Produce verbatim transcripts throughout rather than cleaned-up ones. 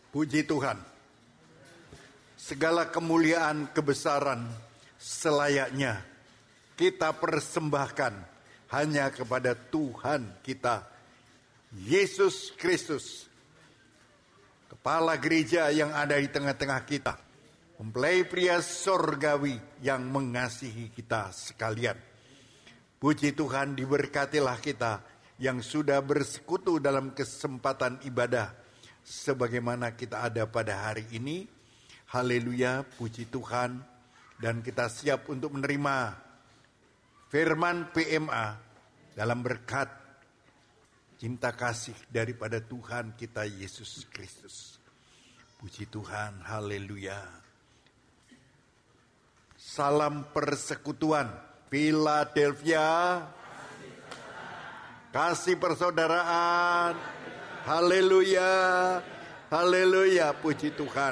Puji Tuhan. Segala kemuliaan kebesaran selayaknya kita persembahkan hanya kepada Tuhan kita, Yesus Kristus, Kepala gereja yang ada di tengah-tengah kita, mempelai pria sorgawi yang mengasihi kita sekalian. Puji Tuhan, diberkatilah kita yang sudah bersekutu dalam kesempatan ibadah sebagaimana kita ada pada hari ini. Haleluya, puji Tuhan. Dan kita siap untuk menerima firman P M A dalam berkat cinta kasih daripada Tuhan kita Yesus Kristus. Puji Tuhan, haleluya. Salam persekutuan Philadelphia, kasih persaudaraan, haleluya, haleluya, puji Tuhan.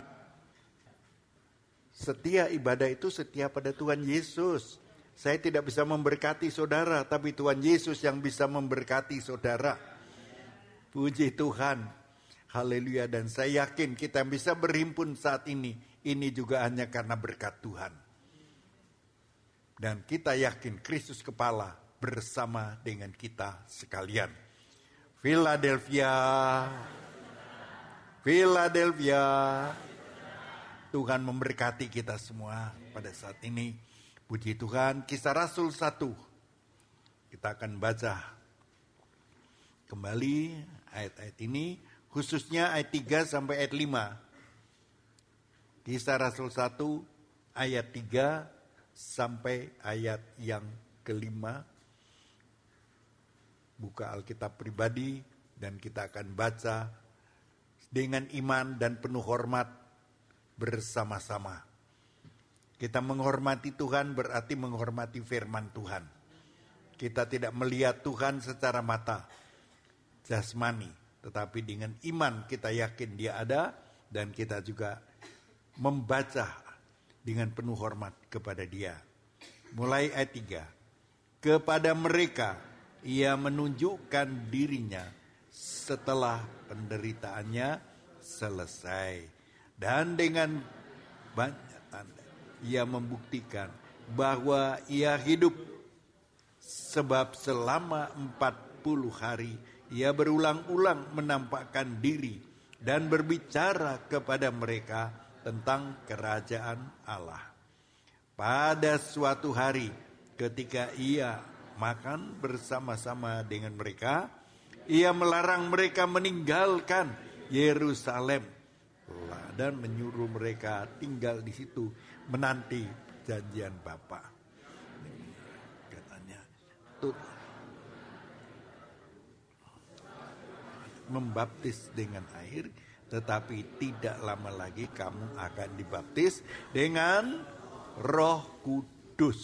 Setia ibadah itu setia pada Tuhan Yesus. Saya tidak bisa memberkati saudara, tapi Tuhan Yesus yang bisa memberkati saudara. Puji Tuhan, haleluya. Dan saya yakin kita bisa berhimpun saat ini, ini juga hanya karena berkat Tuhan. Dan kita yakin Kristus kepala bersama dengan kita sekalian. Philadelphia, Philadelphia, Tuhan memberkati kita semua pada saat ini. Puji Tuhan. Kisah Rasul satu, kita akan baca kembali ayat-ayat ini, khususnya ayat tiga sampai ayat lima. Kisah Rasul satu ayat tiga sampai ayat yang kelima. Buka Alkitab pribadi dan kita akan baca dengan iman dan penuh hormat bersama-sama. Kita menghormati Tuhan berarti menghormati firman Tuhan. Kita tidak melihat Tuhan secara mata jasmani, tetapi dengan iman kita yakin Dia ada, dan kita juga membaca dengan penuh hormat kepada Dia. Mulai ayat tiga. Kepada mereka Ia menunjukkan dirinya setelah penderitaannya selesai. Dan dengan banyak tanda Ia membuktikan bahwa Ia hidup. Sebab selama empat puluh hari Ia berulang-ulang menampakkan diri dan berbicara kepada mereka tentang kerajaan Allah. Pada suatu hari ketika Ia makan bersama-sama dengan mereka, Ia melarang mereka meninggalkan Yerusalem dan menyuruh mereka tinggal di situ menanti janjian Bapa. Katanya, tuh membaptis dengan air, tetapi tidak lama lagi kamu akan dibaptis dengan Roh Kudus.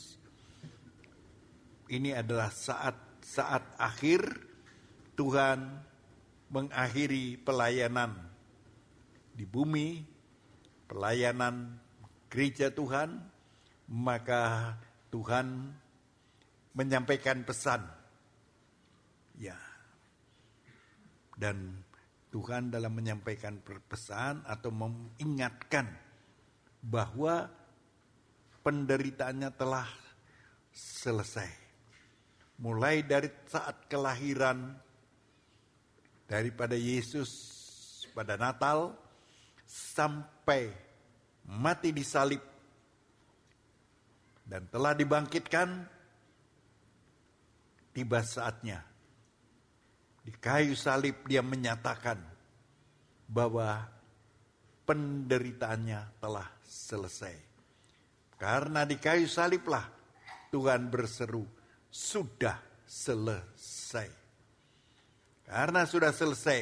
Ini adalah saat-saat akhir Tuhan mengakhiri pelayanan di bumi, pelayanan gereja Tuhan. Maka Tuhan menyampaikan pesan. Ya. Dan Tuhan dalam menyampaikan pesan atau mengingatkan bahwa penderitaannya telah selesai. Mulai dari saat kelahiran daripada Yesus pada Natal sampai mati di salib dan telah dibangkitkan, tiba saatnya di kayu salib Dia menyatakan bahwa penderitaannya telah selesai. Karena di kayu saliblah Tuhan berseru, sudah selesai. Karena sudah selesai,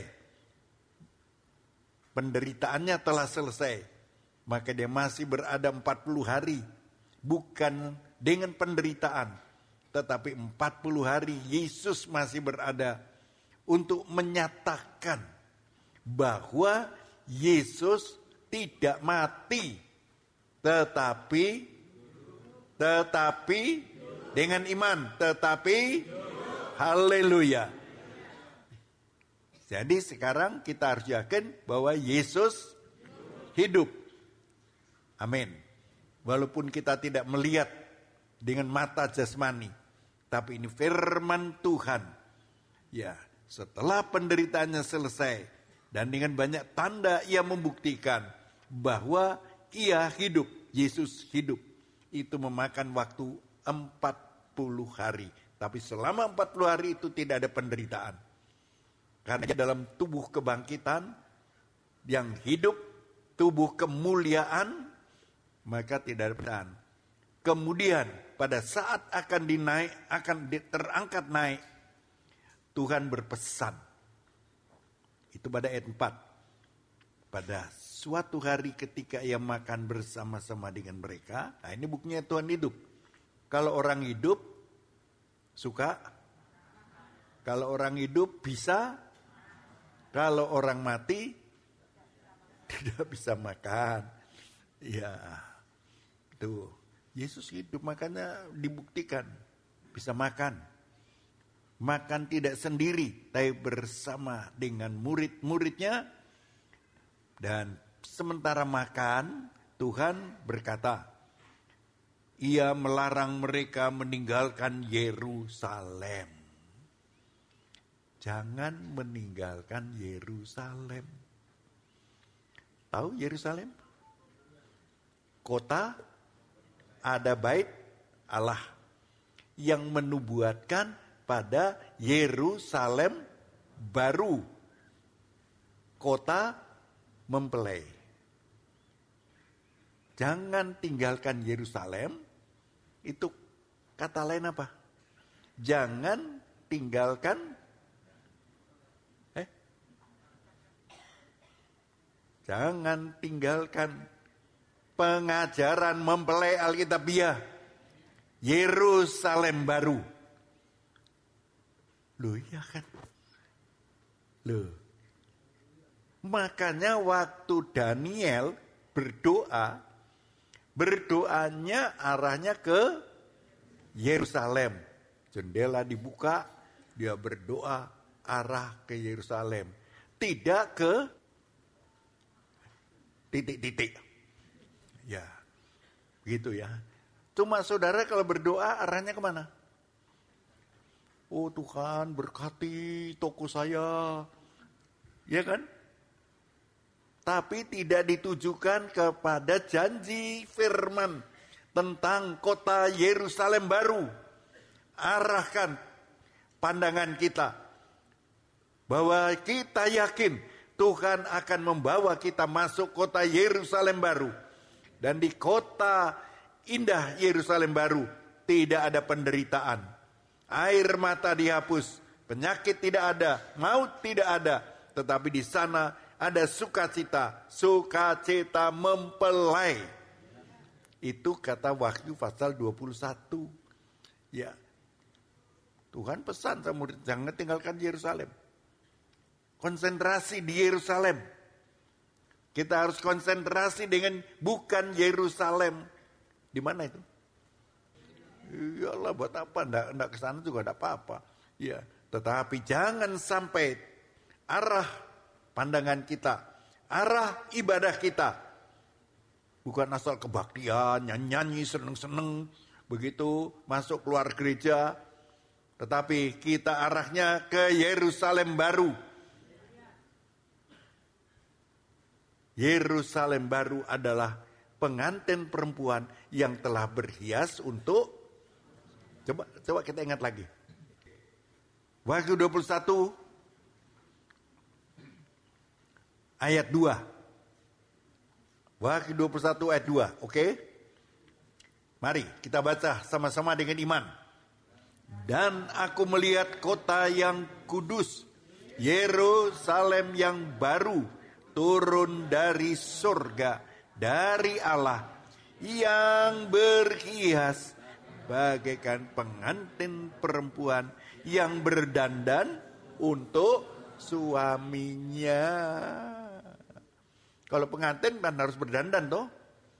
penderitaannya telah selesai, maka Dia masih berada empat puluh hari, bukan dengan penderitaan, tetapi empat puluh hari Yesus masih berada untuk menyatakan bahwa Yesus tidak mati, tetapi tetapi dengan iman, tetapi haleluya. Jadi sekarang kita harus yakin bahwa Yesus hidup. Amin. Walaupun kita tidak melihat dengan mata jasmani, tapi ini firman Tuhan. Ya, setelah penderitaannya selesai dan dengan banyak tanda ia membuktikan bahwa ia hidup, Yesus hidup. Itu memakan waktu empat puluh hari. Tapi selama empat puluh hari itu tidak ada penderitaan. Karena dalam tubuh kebangkitan yang hidup, tubuh kemuliaan, maka tidak ada penderitaan. Kemudian pada saat akan dinaik, akan terangkat naik, Tuhan berpesan. Itu pada ayat empat. Pada suatu hari ketika ia makan bersama-sama dengan mereka. Nah ini buktinya Tuhan hidup. Kalau orang hidup, suka. Kalau orang hidup bisa. Kalau orang mati, tidak bisa makan. Ya, tuh. Yesus hidup, makanya dibuktikan. Bisa makan. Makan tidak sendiri, tapi bersama dengan murid-muridnya. Dan sementara makan, Tuhan berkata, ia melarang mereka meninggalkan Yerusalem. Jangan meninggalkan Yerusalem. Tahu Yerusalem? Kota ada bait Allah yang menubuatkan pada Yerusalem baru. Kota mempelai. Jangan tinggalkan Yerusalem. Itu kata lain apa? Jangan tinggalkan eh Jangan tinggalkan pengajaran mempelai Alkitabiah. Yerusalem baru. Loh iya kan? Loh. Makanya waktu Daniel berdoa, berdoanya arahnya ke Yerusalem. Jendela dibuka, dia berdoa arah ke Yerusalem. Tidak ke titik-titik. Ya, gitu ya. Cuma saudara kalau berdoa arahnya kemana? Oh Tuhan berkati toko saya. Ya kan? Tapi tidak ditujukan kepada janji firman tentang kota Yerusalem baru. Arahkan pandangan kita bahwa kita yakin Tuhan akan membawa kita masuk kota Yerusalem baru. Dan di kota indah Yerusalem baru tidak ada penderitaan. Air mata dihapus, penyakit tidak ada, maut tidak ada. Tetapi di sana ada sukacita, sukacita mempelai. Itu kata Wahyu pasal dua puluh satu. Ya. Tuhan pesan sama murid, jangan tinggalkan Yerusalem. Konsentrasi di Yerusalem. Kita harus konsentrasi dengan bukan Yerusalem. Di mana itu? Iyalah buat apa? Nggak, nggak kesana juga nggak apa-apa. Ya, tetapi jangan sampai arah pandangan kita, arah ibadah kita bukan asal kebaktian, nyanyi-nyanyi, seneng-seneng, begitu masuk keluar gereja, tetapi kita arahnya ke Yerusalem baru. Yerusalem baru adalah pengantin perempuan yang telah berhias untuk, coba coba kita ingat lagi. Wahyu dua puluh satu ayat dua. Wahyu dua puluh satu ayat dua, oke? Okay? Mari kita baca sama-sama dengan iman. Dan aku melihat kota yang kudus, Yerusalem yang baru, turun dari surga, dari Allah, yang berhias bagaikan pengantin perempuan yang berdandan untuk suaminya. Kalau pengantin kan harus berdandan toh.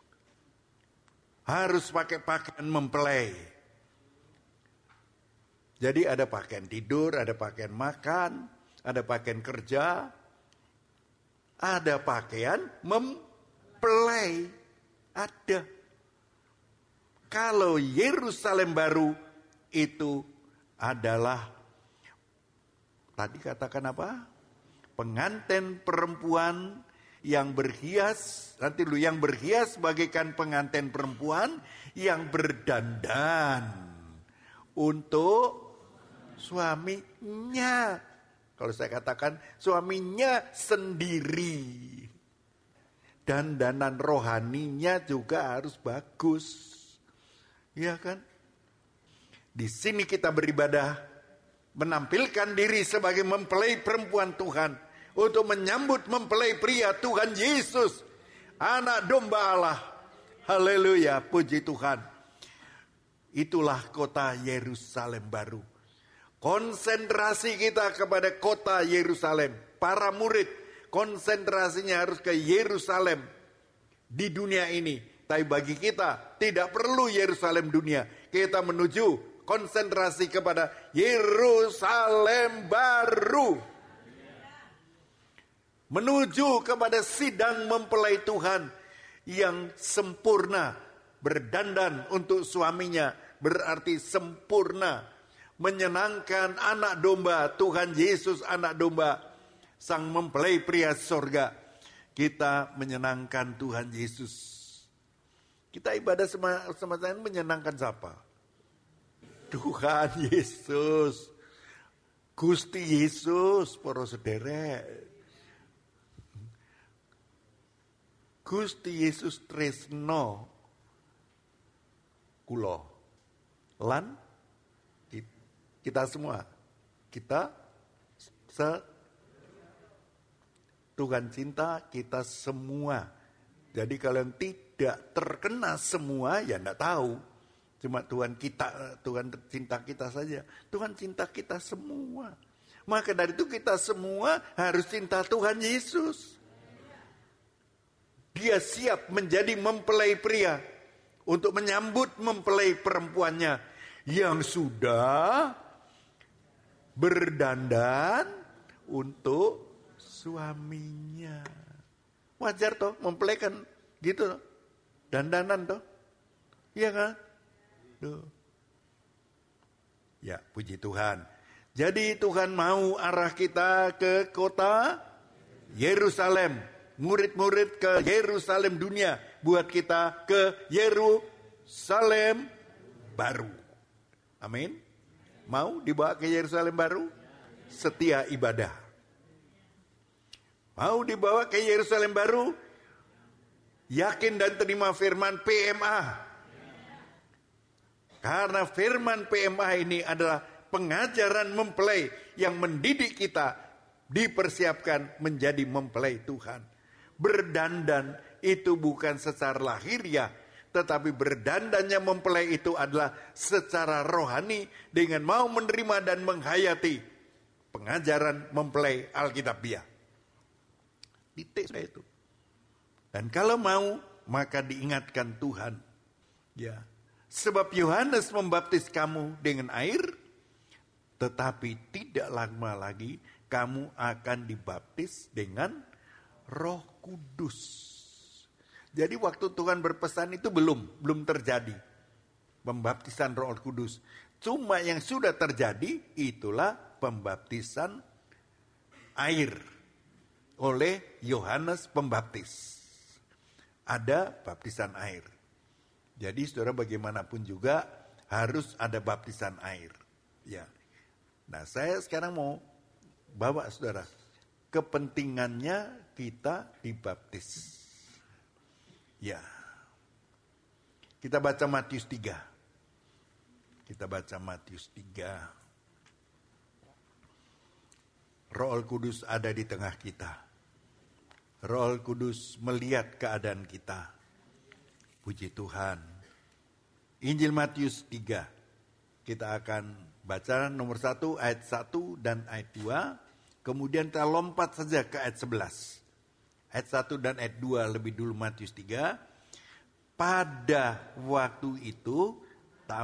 Harus pakai pakaian mempelai. Jadi ada pakaian tidur, ada pakaian makan, Ada pakaian kerja, ada pakaian mempelai, ada. Kalau Yerusalem baru itu adalah, tadi katakan apa? Pengantin perempuan yang berhias, nanti lu yang berhias bagaikan pengantin perempuan yang berdandan untuk suaminya. Kalau saya katakan suaminya sendiri. Dandanan rohaninya juga harus bagus. Ya kan? Di sini kita beribadah, menampilkan diri sebagai mempelai perempuan Tuhan, untuk menyambut mempelai pria Tuhan Yesus, anak domba Allah. Haleluya, puji Tuhan. Itulah kota Yerusalem baru. Konsentrasi kita kepada kota Yerusalem. Para murid konsentrasinya harus ke Yerusalem di dunia ini. Tapi bagi kita tidak perlu Yerusalem dunia. Kita menuju konsentrasi kepada Yerusalem baru. Menuju kepada sidang mempelai Tuhan yang sempurna, berdandan untuk suaminya, berarti sempurna, menyenangkan anak domba, Tuhan Yesus anak domba, sang mempelai pria sorga. Kita menyenangkan Tuhan Yesus. Kita ibadah sama-sama menyenangkan siapa? Tuhan Yesus, Gusti Yesus, para sederek. Gusti Yesus tresno kulo lan kita semua, kita se Tuhan cinta kita semua. Jadi kalau yang tidak terkena semua ya enggak tahu. Cuma Tuhan kita, Tuhan cinta kita saja. Tuhan cinta kita semua. Maka dari itu kita semua harus cinta Tuhan Yesus. Dia siap menjadi mempelai pria untuk menyambut mempelai perempuannya yang sudah berdandan untuk suaminya. Wajar toh mempelai kan gitu toh. Dandanan toh. Iya kan? Tuh. Ya, puji Tuhan. Jadi Tuhan mau arah kita ke kota Yerusalem. Murid-murid ke Yerusalem dunia, buat kita ke Yerusalem baru. Amin. Mau dibawa ke Yerusalem baru? Setia ibadah. Mau dibawa ke Yerusalem baru? Yakin dan terima firman P M A. Karena firman P M A ini adalah pengajaran mempelai yang mendidik kita dipersiapkan menjadi mempelai Tuhan. Berdandan itu bukan secara lahiriah, tetapi berdandannya mempelai itu adalah secara rohani dengan mau menerima dan menghayati pengajaran mempelai Alkitabiah. Titik saya itu. Dan kalau mau, maka diingatkan Tuhan. Ya, sebab Yohanes membaptis kamu dengan air, tetapi tidak lama lagi kamu akan dibaptis dengan Roh Kudus. Jadi waktu Tuhan berpesan itu belum, belum terjadi pembaptisan Roh Kudus. Cuma yang sudah terjadi itulah pembaptisan air oleh Yohanes Pembaptis. Ada baptisan air. Jadi saudara bagaimanapun juga harus ada baptisan air. Ya. Nah saya sekarang mau bawa saudara, kepentingannya kita dibaptis. Ya. Kita baca Matius tiga. Kita baca Matius tiga. Roh Kudus ada di tengah kita. Roh Kudus melihat keadaan kita. Puji Tuhan. Injil Matius tiga. Kita akan baca nomor satu, ayat satu dan ayat dua. Kemudian kita lompat saja ke ayat sebelas. Ayat satu dan ayat dua lebih dulu Matius tiga. Pada waktu itu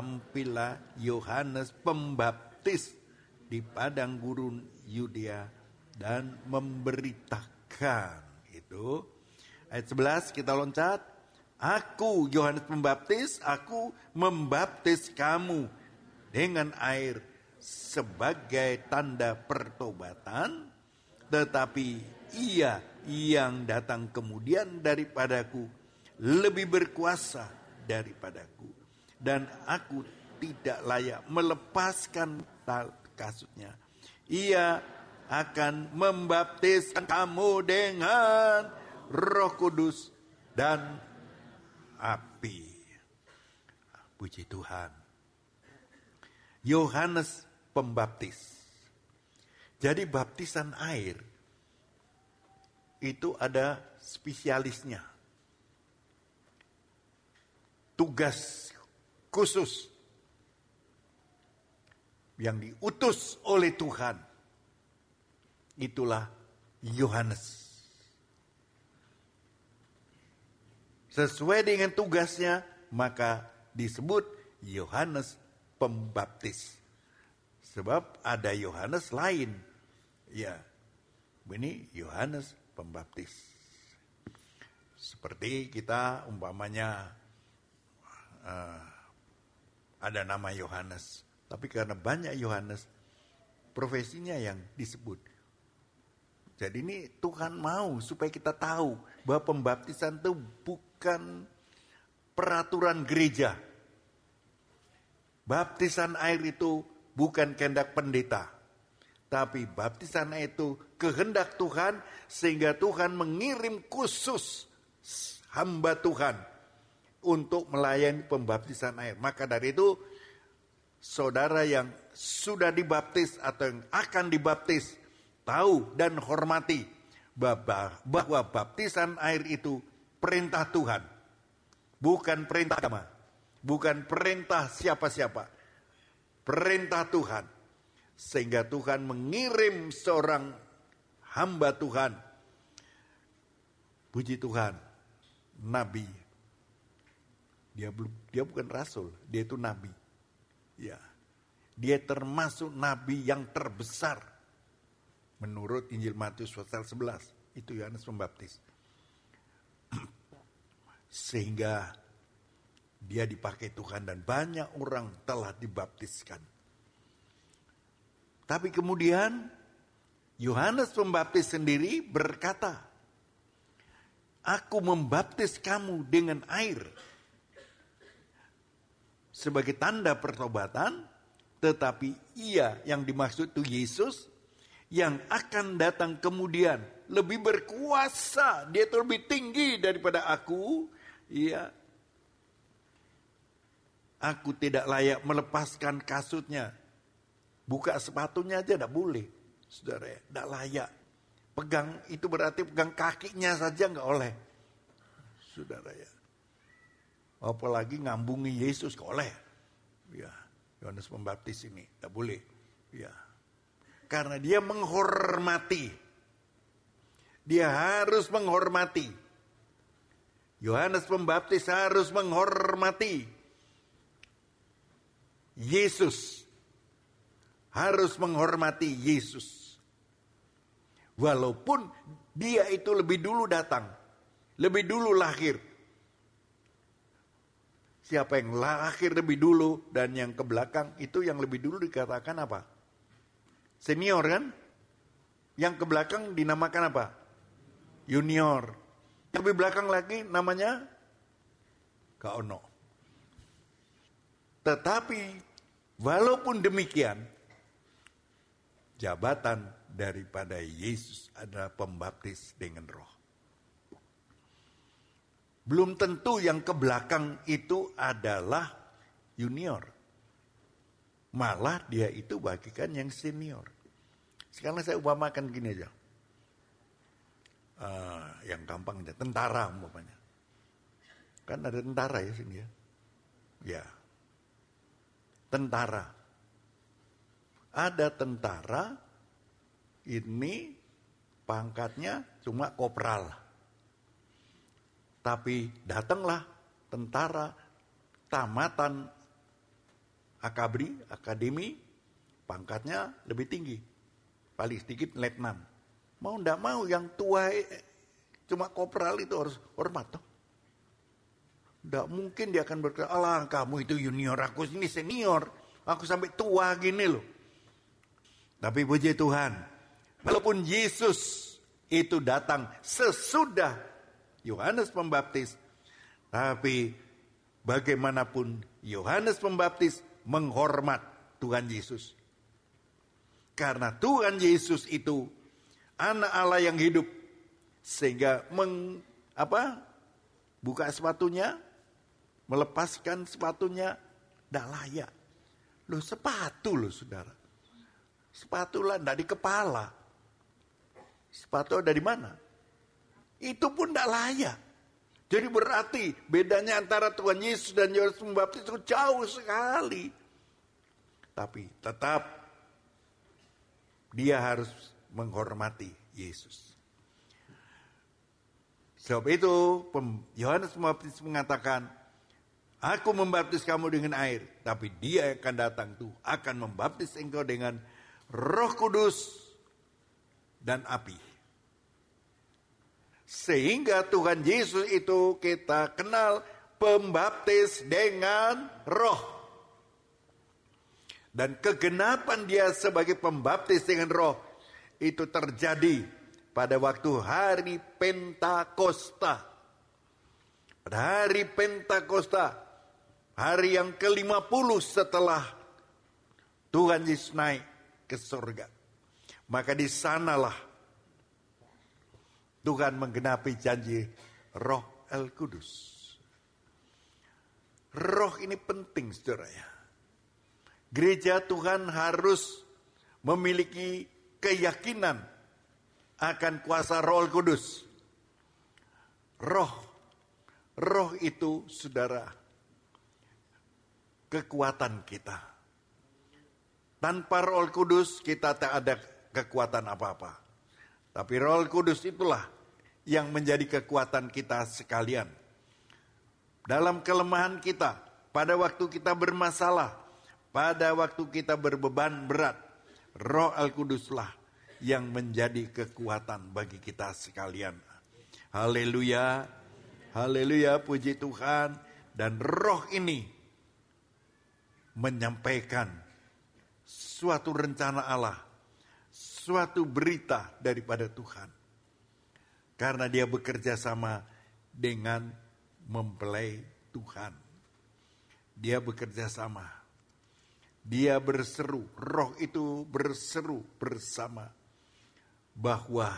tampillah Yohanes Pembaptis di padang gurun Yudea dan memberitakan. Itu ayat sebelas kita loncat. Aku Yohanes Pembaptis, aku membaptis kamu dengan air sebagai tanda pertobatan, tetapi ia yang datang kemudian daripadaku lebih berkuasa daripadaku, dan aku tidak layak melepaskan kasutnya. Ia akan membaptiskan kamu dengan Roh Kudus dan api. Puji Tuhan. Yohanes Pembaptis. Jadi baptisan air itu ada spesialisnya. Tugas khusus yang diutus oleh Tuhan. Itulah Yohanes. Sesuai dengan tugasnya, maka disebut Yohanes Pembaptis. Sebab ada Yohanes lain. Ya, ini Yohanes Pembaptis. Seperti kita umpamanya uh, ada nama Yohanes. Tapi karena banyak Yohanes, profesinya yang disebut. Jadi ini Tuhan mau supaya kita tahu bahwa pembaptisan itu bukan peraturan gereja. Baptisan air itu bukan kehendak pendeta. Tapi baptisan air itu kehendak Tuhan, sehingga Tuhan mengirim khusus hamba Tuhan untuk melayani pembaptisan air. Maka dari itu, saudara yang sudah dibaptis atau yang akan dibaptis, tahu dan hormati bahwa baptisan air itu perintah Tuhan. Bukan perintah agama. Bukan perintah siapa-siapa. Perintah Tuhan. Sehingga Tuhan mengirim seorang hamba Tuhan. Puji Tuhan. Nabi. Dia belum, dia bukan rasul. Dia itu nabi. Ya. Dia termasuk nabi yang terbesar. Menurut Injil Matius pasal sebelas. Itu Yohanes Pembaptis. Sehingga dia dipakai Tuhan dan banyak orang telah dibaptiskan. Tapi kemudian Yohanes Pembaptis sendiri berkata, aku membaptis kamu dengan air sebagai tanda pertobatan, tetapi ia yang dimaksud itu Yesus yang akan datang kemudian lebih berkuasa, dia itu lebih tinggi daripada aku. Iya, aku tidak layak melepaskan kasutnya. Buka sepatunya aja tidak boleh, saudara ya, tidak layak. Pegang itu berarti pegang kakinya saja nggak oleh, saudara ya. Apalagi ngambungi Yesus nggak oleh. Ya, Yohanes Pembaptis ini tidak boleh. Ya, karena dia menghormati, dia harus menghormati. Yohanes Pembaptis harus menghormati Yesus. Harus menghormati Yesus. Walaupun dia itu lebih dulu datang. Lebih dulu lahir. Siapa yang lahir lebih dulu dan yang ke belakang, itu yang lebih dulu dikatakan apa? Senior kan? Yang ke belakang dinamakan apa? Junior. Yang lebih belakang lagi namanya Kaono. Tetapi walaupun demikian, jabatan daripada Yesus adalah pembaptis dengan Roh. Belum tentu yang ke belakang itu adalah junior. Malah dia itu bagikan yang senior. Sekarang saya umpamakan gini aja. Uh, yang gampang aja, tentara umpamanya. Kan ada tentara ya sini ya. Ya. Tentara. Ada tentara ini pangkatnya cuma kopral. Tapi datanglah tentara tamatan akabri, akademi, pangkatnya lebih tinggi. Paling sedikit letnan. Mau ndak mau yang tua cuma kopral itu harus hormat toh. Ndak mungkin dia akan berkata, alah kamu itu junior, aku ini senior. Aku sampai tua gini loh. Tapi puji Tuhan, walaupun Yesus itu datang sesudah Yohanes Pembaptis, tapi bagaimanapun Yohanes Pembaptis menghormat Tuhan Yesus. Karena Tuhan Yesus itu anak Allah yang hidup, sehingga meng, apa, buka sepatunya, melepaskan sepatunya, tidak layak. Loh sepatu loh saudara. Sepatu lah tidak di kepala. Sepatu dari mana? Itu pun tidak layak. Jadi berarti bedanya antara Tuhan Yesus dan Yohanes Pembaptis itu jauh sekali. Tapi tetap dia harus menghormati Yesus. Sebab itu Yohanes Pembaptis mengatakan, aku membaptis kamu dengan air, tapi dia yang akan datang tuh akan membaptis engkau dengan Roh Kudus dan api. Sehingga Tuhan Yesus itu kita kenal pembaptis dengan roh. Dan kegenapan dia sebagai pembaptis dengan roh itu terjadi pada waktu hari Pentakosta. Pada hari Pentakosta, hari yang ke lima puluh setelah Tuhan Yesus naik ke surga. Maka di sanalah Tuhan menggenapi janji Roh El Kudus. Roh ini penting saudara ya. Gereja Tuhan harus memiliki keyakinan akan kuasa Roh El Kudus. Roh, roh itu saudara, kekuatan kita. Tanpa Roh Kudus kita tak ada kekuatan apa-apa. Tapi Roh Kudus itulah yang menjadi kekuatan kita sekalian. Dalam kelemahan kita, pada waktu kita bermasalah, pada waktu kita berbeban berat, Roh Al-Kuduslah yang menjadi kekuatan bagi kita sekalian. Haleluya, haleluya, puji Tuhan. Dan roh ini menyampaikan suatu rencana Allah, suatu berita daripada Tuhan. Karena dia bekerja sama dengan mempelai Tuhan. Dia bekerja sama. Dia berseru, roh itu berseru bersama bahwa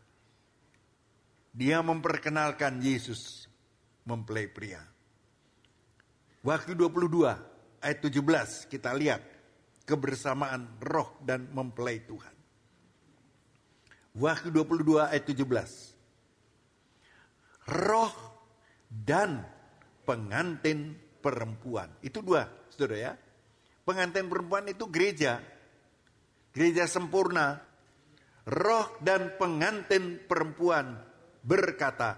dia memperkenalkan Yesus mempelai pria. Wahyu dua puluh dua ayat tujuh belas kita lihat kebersamaan roh dan mempelai Tuhan. Wahyu dua puluh dua ayat tujuh belas. Roh dan pengantin perempuan. Itu dua, saudara ya. Pengantin perempuan itu gereja. Gereja sempurna. Roh dan pengantin perempuan berkata,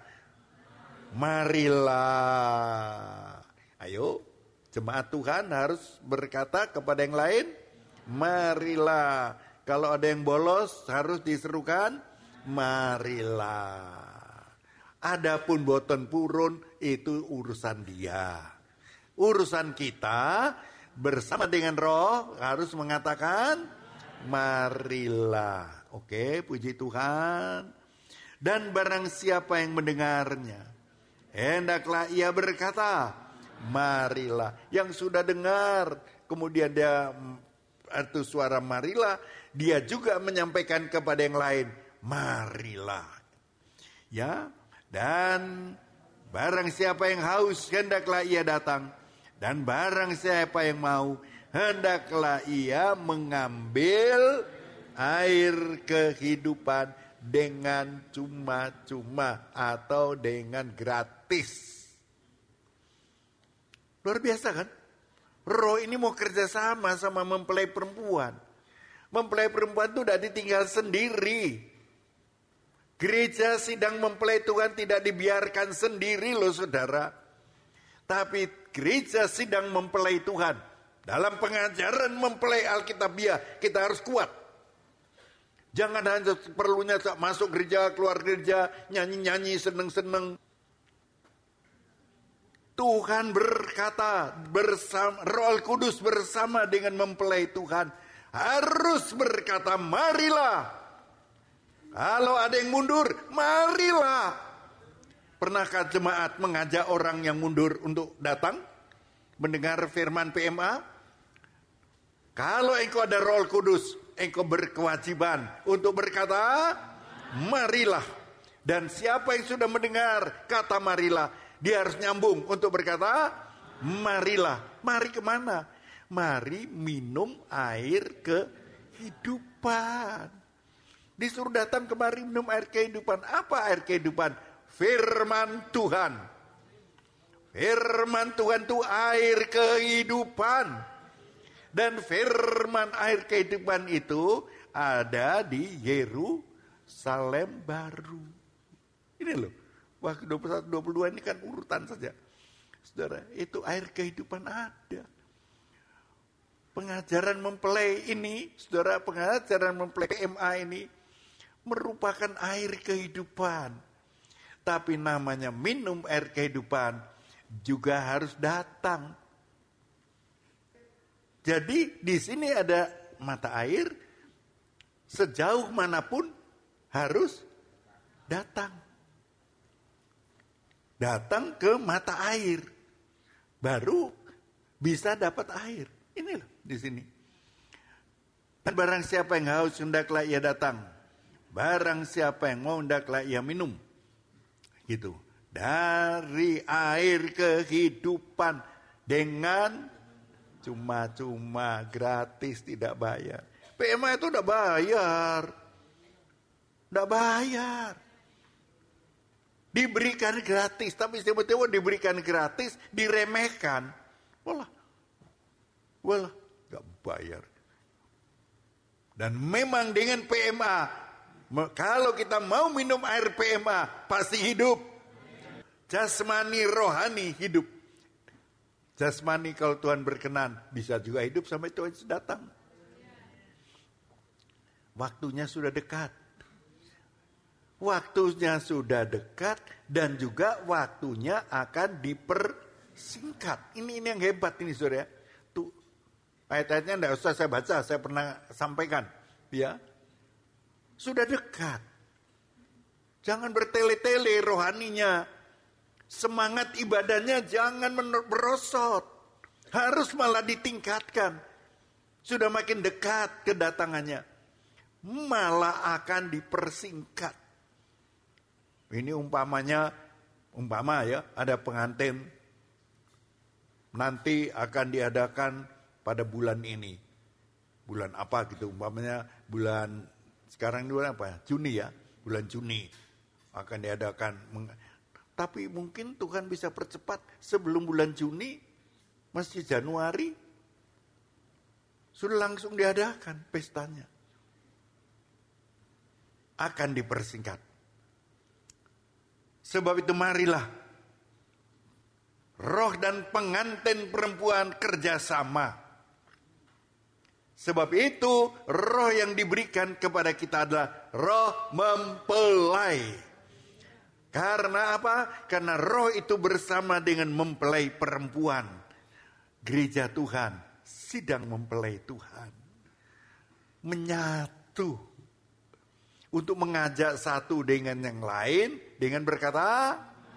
marilah. Ayo, jemaat Tuhan harus berkata kepada yang lain, marilah. Kalau ada yang bolos harus diserukan, marilah. Adapun boten purun itu urusan dia. Urusan kita bersama dengan roh harus mengatakan marilah. Oke, puji Tuhan. Dan barang siapa yang mendengarnya, hendaklah ia berkata, marilah. Yang sudah dengar, kemudian dia itu suara marilah, dia juga menyampaikan kepada yang lain, marilah. Ya, dan barang siapa yang haus, hendaklah ia datang. Dan barang siapa yang mau, hendaklah ia mengambil air kehidupan dengan cuma-cuma atau dengan gratis. Luar biasa kan? Roh ini mau kerjasama sama mempelai perempuan. Mempelai perempuan itu udah ditinggal sendiri. Gereja sidang mempelai Tuhan tidak dibiarkan sendiri loh saudara. Tapi gereja sidang mempelai Tuhan, dalam pengajaran mempelai Alkitabiah kita harus kuat. Jangan hanya perlunya masuk gereja, keluar gereja, nyanyi-nyanyi, seneng-seneng. Tuhan berkata, bersama, Roh Kudus bersama dengan mempelai Tuhan harus berkata, marilah. Kalau ada yang mundur, marilah. Pernahkah jemaat mengajak orang yang mundur untuk datang mendengar firman P M A? Kalau engkau ada Roh Kudus, engkau berkewajiban untuk berkata, marilah. Dan siapa yang sudah mendengar kata marilah, dia harus nyambung untuk berkata, marilah. Mari kemana? Mari minum air kehidupan. Disuruh datang kemari minum air kehidupan. Apa air kehidupan? Firman Tuhan. Firman Tuhan itu air kehidupan. Dan firman air kehidupan itu ada di Yerusalem baru. Ini loh. Wah, dua puluh satu dua puluh dua ini kan urutan saja. Saudara, itu air kehidupan ada. Pengajaran mempelai ini, saudara, pengajaran mempelai P M A ini merupakan air kehidupan. Tapi namanya minum air kehidupan juga harus datang. Jadi di sini ada mata air, sejauh manapun harus datang. Datang ke mata air, baru bisa dapat air. Ini loh di sini. Dan barang siapa yang haus, hendaklah ia datang. Barang siapa yang mau, hendaklah ia minum. Gitu. Dari air kehidupan dengan cuma-cuma, gratis, tidak bayar. P M A itu udah bayar. Udah bayar. Diberikan gratis, tapi tiba-tiba diberikan gratis, diremehkan. Walah. Walah, gak bayar. Dan memang dengan P M A, kalau kita mau minum air P M A, pasti hidup. Jasmani, rohani hidup. Jasmani kalau Tuhan berkenan, bisa juga hidup sampai Tuhan datang. Waktunya sudah dekat. Waktunya sudah dekat dan juga waktunya akan dipersingkat. Ini ini yang hebat ini saudara. Tuh ayat-ayatnya tidak usah saya baca, saya pernah sampaikan, ya. Sudah dekat. Jangan bertele-tele rohaninya. Semangat ibadahnya jangan merosot. Harus malah ditingkatkan. Sudah makin dekat kedatangannya, malah akan dipersingkat. Ini umpamanya, umpama ya, ada pengantin nanti akan diadakan pada bulan ini. Bulan apa gitu, umpamanya bulan, sekarang ini bulan apa? Juni ya, bulan Juni akan diadakan. Tapi mungkin Tuhan bisa percepat sebelum bulan Juni, masih Januari, sudah langsung diadakan pestanya. Akan dipersingkat. Sebab itu marilah roh dan pengantin perempuan kerjasama. Sebab itu roh yang diberikan kepada kita adalah roh mempelai. Karena apa? Karena roh itu bersama dengan mempelai perempuan. Gereja Tuhan sidang mempelai Tuhan. Menyatu. Untuk mengajak satu dengan yang lain, dengan berkata,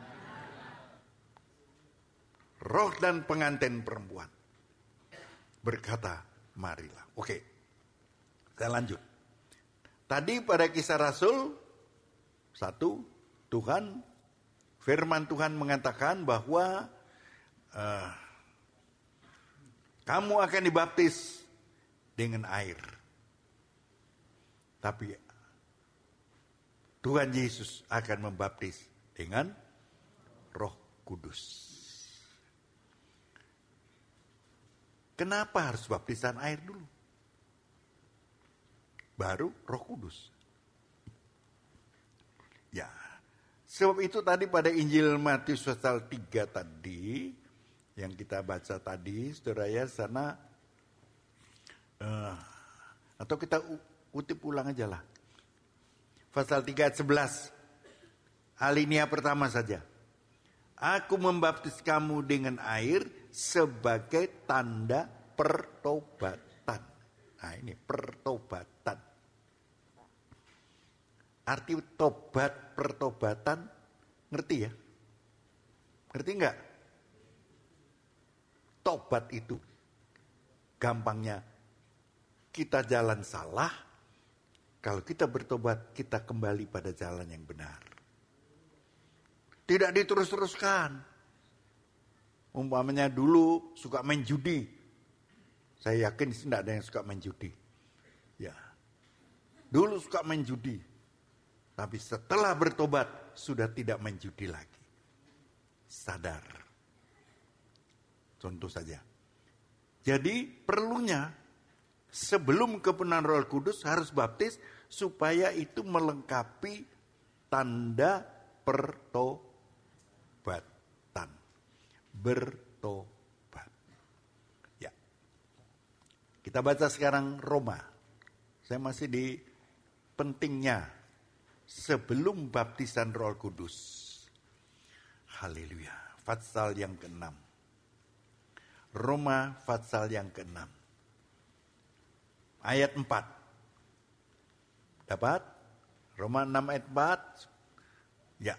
roh dan pengantin perempuan berkata, marilah. Oke, saya lanjut. Tadi pada Kisah Rasul satu, Tuhan, firman Tuhan mengatakan bahwa uh, kamu akan dibaptis dengan air. Tapi Tuhan Yesus akan membaptis dengan Roh Kudus. Kenapa harus baptisan air dulu? Baru Roh Kudus. Ya, sebab itu tadi pada Injil Matius pasal tiga tadi, yang kita baca tadi, saudara ya, sana, uh, atau kita utip ulang aja lah. Pasal tiga ayat sebelas. Alinea pertama saja. Aku membaptis kamu dengan air sebagai tanda pertobatan. Nah ini pertobatan. Arti tobat, pertobatan, ngerti ya? Ngerti enggak? Tobat itu gampangnya kita jalan salah. Kalau kita bertobat, kita kembali pada jalan yang benar. Tidak diterus-teruskan. Umpamanya dulu suka main judi. Saya yakin tidak ada yang suka main judi. Ya. Dulu suka main judi. Tapi setelah bertobat, sudah tidak main judi lagi. Sadar. Contoh saja. Jadi perlunya sebelum kepenuhan Roh Kudus harus baptis supaya itu melengkapi tanda pertobatan. Bertobat. Ya. Kita baca sekarang Roma. Saya masih di pentingnya sebelum baptisan Roh Kudus. Haleluya. Pasal yang keenam. Roma pasal yang keenam. Ayat empat. Dapat? Roma enam ayat empat. Ya.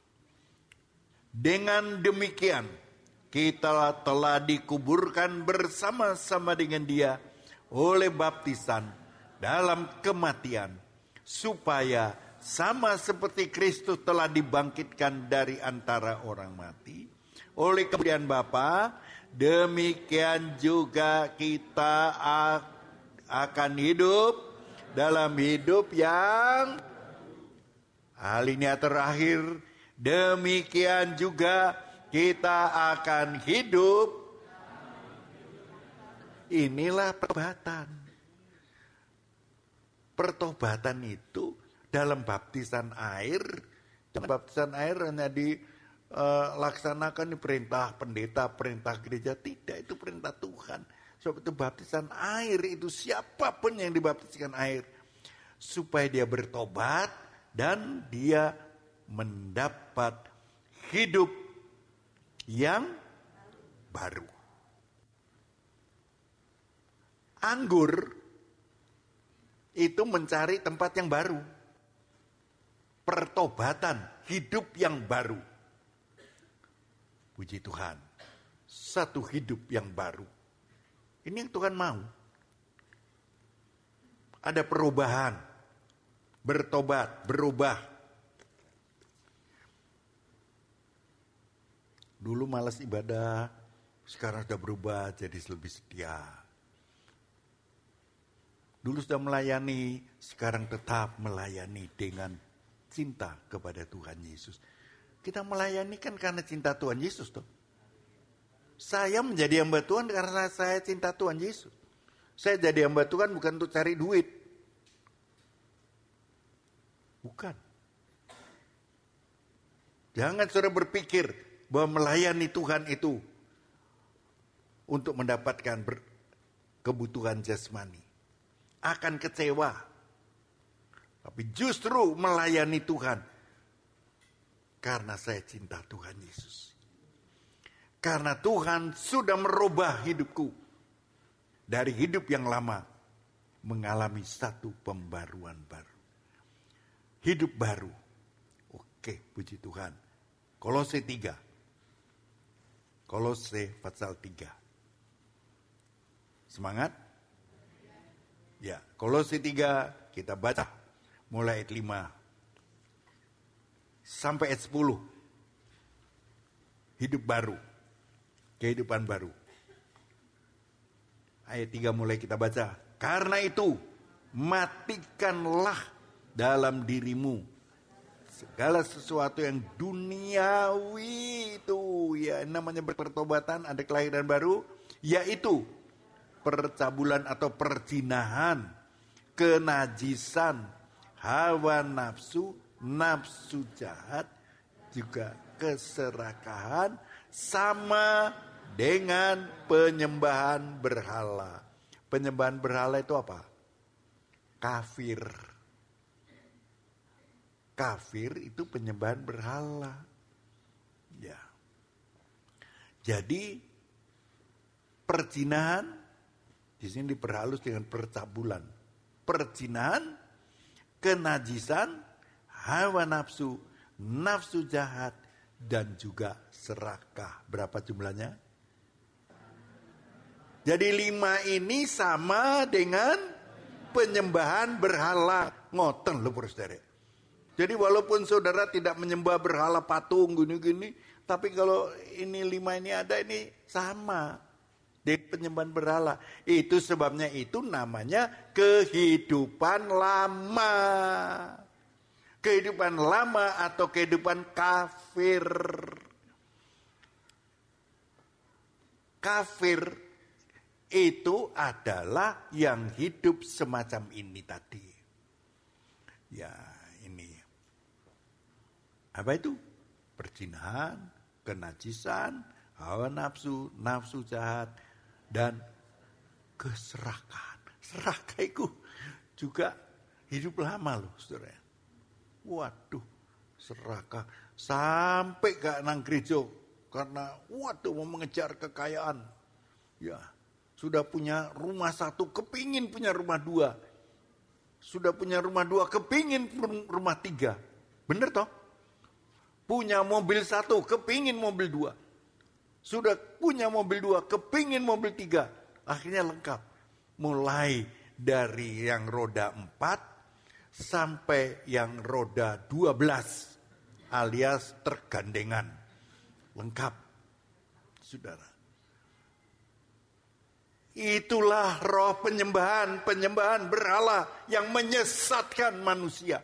Dengan demikian kita telah dikuburkan bersama-sama dengan Dia oleh baptisan dalam kematian, supaya sama seperti Kristus telah dibangkitkan dari antara orang mati oleh kemuliaan Bapa, demikian juga kita akan hidup dalam hidup yang alinea terakhir. Demikian juga kita akan hidup. Inilah pertobatan. Pertobatan itu dalam baptisan air. Dalam baptisan air hanya dilaksanakan di perintah pendeta, perintah gereja. Tidak, itu perintah Tuhan. Sebab itu baptisan air itu siapapun yang dibaptiskan air. Supaya dia bertobat dan dia mendapat hidup yang baru. Anggur itu mencari tempat yang baru. Pertobatan, hidup yang baru. Puji Tuhan. Satu hidup yang baru. Ini yang Tuhan mau. Ada perubahan. Bertobat, berubah. Dulu malas ibadah, sekarang sudah berubah jadi lebih setia. Dulu sudah melayani, sekarang tetap melayani dengan cinta kepada Tuhan Yesus. Kita melayani kan karena cinta Tuhan Yesus toh. Saya menjadi hamba Tuhan karena saya cinta Tuhan Yesus. Saya jadi hamba Tuhan bukan untuk cari duit. Bukan. Jangan saudara berpikir bahwa melayani Tuhan itu untuk mendapatkan ber- kebutuhan jasmani. Akan kecewa. Tapi justru melayani Tuhan karena saya cinta Tuhan Yesus. Karena Tuhan sudah merubah hidupku dari hidup yang lama mengalami satu pembaruan baru. Hidup baru. Oke, puji Tuhan. Kolose tiga. Kolose pasal tiga. Semangat? Ya, Kolose tiga kita baca mulai ayat lima sampai ayat sepuluh. Hidup baru. Kehidupan baru. Ayat tiga mulai kita baca. Karena itu, matikanlah dalam dirimu segala sesuatu yang duniawi itu, ya namanya berpertobatan, ada kelahiran baru, yaitu percabulan atau perzinahan, kenajisan, hawa nafsu, nafsu jahat, juga keserakahan, sama dengan penyembahan berhala. Penyembahan berhala itu apa? Kafir. kafir itu penyembahan berhala. Ya. Jadi perzinahan di sini diperhalus dengan percabulan. Perzinahan, kenajisan, hawa nafsu, nafsu jahat, dan juga serakah. Berapa jumlahnya? Jadi lima ini sama dengan penyembahan berhala. Ngoten loh saudara. Jadi walaupun saudara tidak menyembah berhala patung gini-gini, tapi kalau ini lima ini ada, ini sama dengan penyembahan berhala. Itu sebabnya itu namanya kehidupan lama. Kehidupan lama atau kehidupan kafir. Kafir itu adalah yang hidup semacam ini tadi. Ya, ini. Apa itu? Perzinahan, kenajisan, hawa nafsu, nafsu jahat, dan keserakahan. Serakah itu juga hidup lama loh, saudara. Waduh, serakah sampai gak nang gereja karena waduh mau mengejar kekayaan. Ya, sudah punya rumah satu, kepingin punya rumah dua. Sudah punya rumah dua, kepingin rumah tiga. Bener toh? Punya mobil satu, kepingin mobil dua. Sudah punya mobil dua, kepingin mobil tiga. Akhirnya lengkap. Mulai dari yang roda empat sampai yang roda dua belas alias tergandengan. Lengkap. Saudara. Itulah roh penyembahan, penyembahan berhala yang menyesatkan manusia.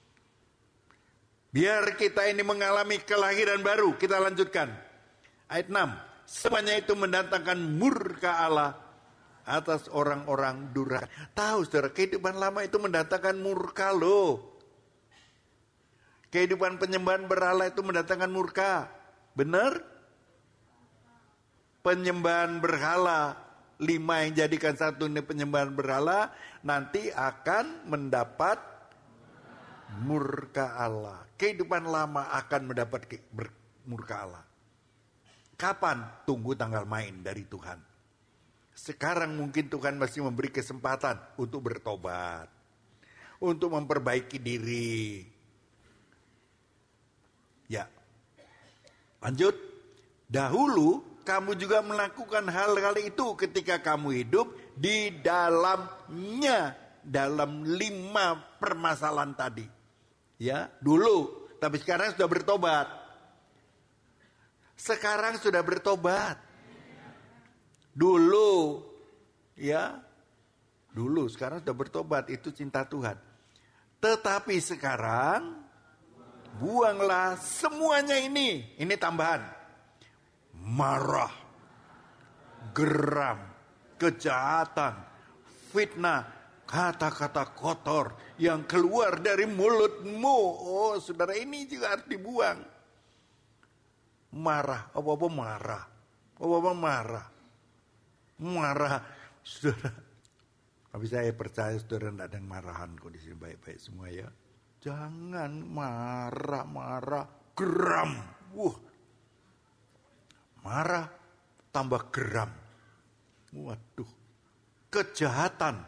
Biar kita ini mengalami kelahiran baru. Kita lanjutkan. Ayat enam. Semuanya itu mendatangkan murka Allah atas orang-orang durhaka. Tahu saudara, kehidupan lama itu mendatangkan murka loh. Kehidupan penyembahan berhala itu mendatangkan murka. Benar? Penyembahan berhala, lima yang jadikan satu ini penyembahan berhala, nanti akan mendapat murka Allah. Kehidupan lama akan mendapat murka Allah. Kapan? Tunggu tanggal main dari Tuhan. Sekarang mungkin Tuhan masih memberi kesempatan untuk bertobat, untuk memperbaiki diri. Ya, lanjut. Dahulu kamu juga melakukan hal-hal itu ketika kamu hidup di dalamnya, dalam lima permasalahan tadi. Ya, dulu. Tapi sekarang sudah bertobat. Sekarang sudah bertobat. Dulu, ya, dulu, sekarang sudah bertobat, itu cinta Tuhan. Tetapi sekarang, buanglah semuanya ini. Ini tambahan. Marah, geram, kejahatan, fitnah, kata-kata kotor yang keluar dari mulutmu. Oh, saudara, ini juga harus dibuang. Marah, apa-apa marah. Apa-apa marah. Marah, saudara. Tapi saya percaya saudara tidak ada yang marahan kok di sini, baik-baik semua ya. Jangan marah-marah, geram. Wah, marah tambah geram. Waduh, kejahatan.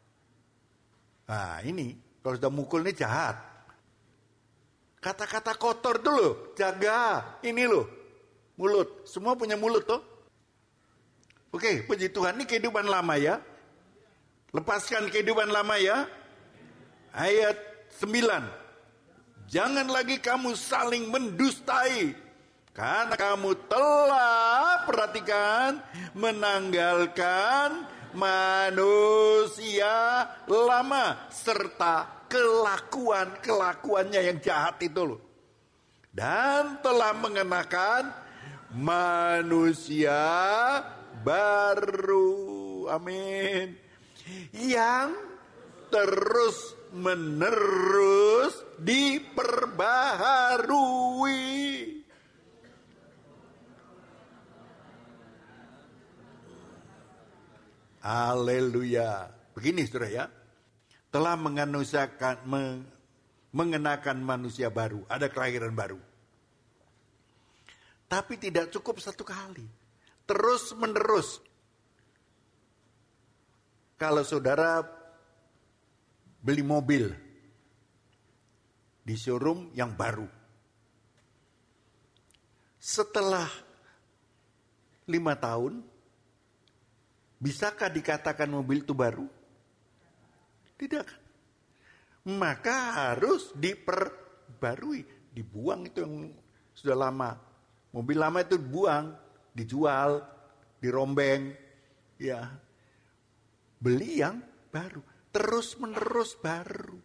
Nah ini, kalau sudah mukul ini jahat. Kata-kata kotor tuh loh, jaga. Ini loh, mulut. Semua punya mulut tuh. Oke, puji Tuhan, ini kehidupan lama ya. Lepaskan kehidupan lama ya. Ayat sembilan. Jangan lagi kamu saling mendustai, karena kamu telah, perhatikan, menanggalkan manusia lama serta kelakuan-kelakuannya yang jahat itu loh. Dan telah mengenakan manusia baru. Amin. Yang terus menerus diperbaharui. Haleluya. Begini saudara ya. Telah menganusiakan, mengenakan manusia baru, ada kelahiran baru. Tapi tidak cukup satu kali, terus menerus. Kalau saudara beli mobil di showroom yang baru, setelah lima tahun, bisakah dikatakan mobil itu baru? Tidak kan? Maka harus diperbarui, dibuang itu yang sudah lama. Mobil lama itu dibuang, dijual, dirombeng, ya. Beli yang baru, terus menerus baru.